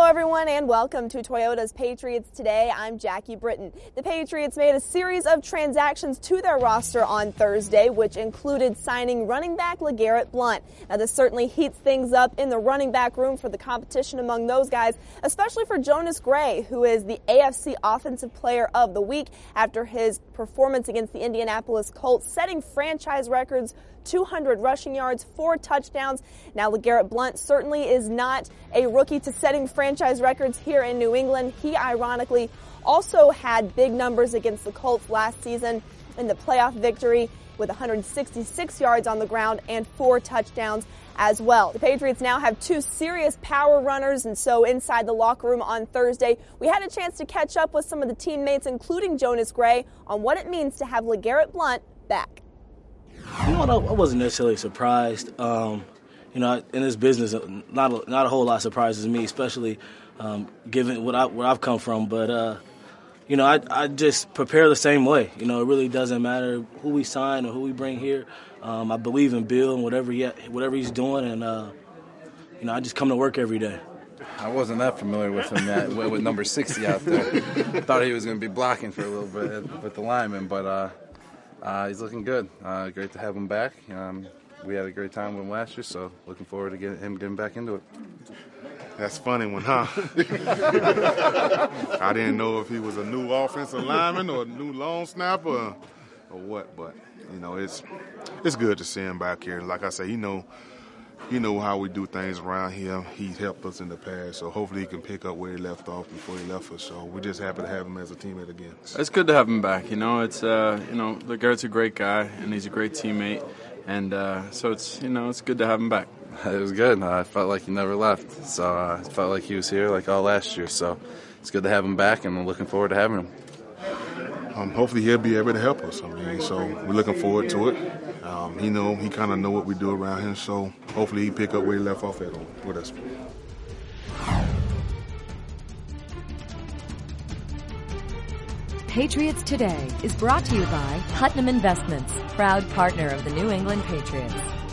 Hello everyone and welcome to Toyota's Patriots Today. I'm Jackie Britton. The Patriots made a series of transactions to their roster on Thursday, which included signing running back LeGarrette Blount. Now this certainly heats things up in the running back room for the competition among those guys, especially for Jonas Gray, who is the AFC Offensive Player of the Week after his performance against the Indianapolis Colts, setting franchise records, 200 rushing yards, 4 touchdowns. Now, LeGarrette Blount certainly is not a rookie to setting franchise records here in New England. He ironically also had big numbers against the Colts last season in the playoff victory with 166 yards on the ground and 4 touchdowns as well. The Patriots now have 2 serious power runners, and so inside the locker room on Thursday, we had a chance to catch up with some of the teammates, including Jonas Gray, on what it means to have LeGarrette Blount back. You know what? I wasn't necessarily surprised. In this business, not a whole lot surprises me, especially given where I've come from. But I just prepare the same way. It really doesn't matter who we sign or who we bring here. I believe in Bill and whatever he's doing, and I just come to work every day. I wasn't that familiar with him with number 60 out there. Thought he was going to be blocking for a little bit with the lineman, but. He's looking good. Great to have him back. We had a great time with him last year, so looking forward to him getting back into it. That's a funny one, huh? I didn't know if he was a new offensive lineman or a new long snapper or what, but it's good to see him back here. Like I say, he know how we do things around here. He's helped us in the past, so hopefully he can pick up where he left off before he left us. So we're just happy to have him as a teammate again. It's good to have him back. LeGarrette's a great guy and he's a great teammate, and so it's good to have him back. It was good. I felt like he never left, so I felt like he was here like all last year. So it's good to have him back, and I'm looking forward to having him. Hopefully he'll be able to help us. So we're looking forward to it. He kind of know what we do around here, so hopefully he pick up where he left off at with us. Patriots Today is brought to you by Putnam Investments, proud partner of the New England Patriots.